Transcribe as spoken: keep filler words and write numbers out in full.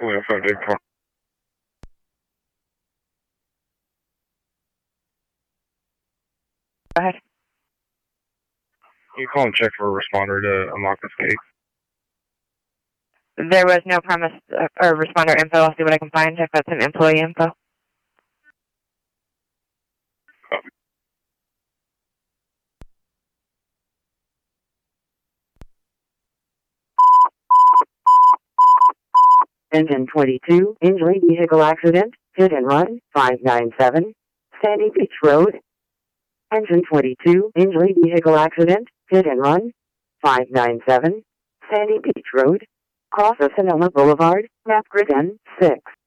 William five Dave Car. Go ahead. You call and check for a responder to unlock this gate. There was no premise uh, or responder info. I'll see what I can find if that's an employee info. Copy. Engine twenty-two, Injury Vehicle Accident, Hit and Run, five nine seven, Sandy Beach Road. Engine twenty-two, Injury Vehicle Accident, Hit and Run, five nine seven, Sandy Beach Road. Cross of Sonoma Boulevard, map grid N six.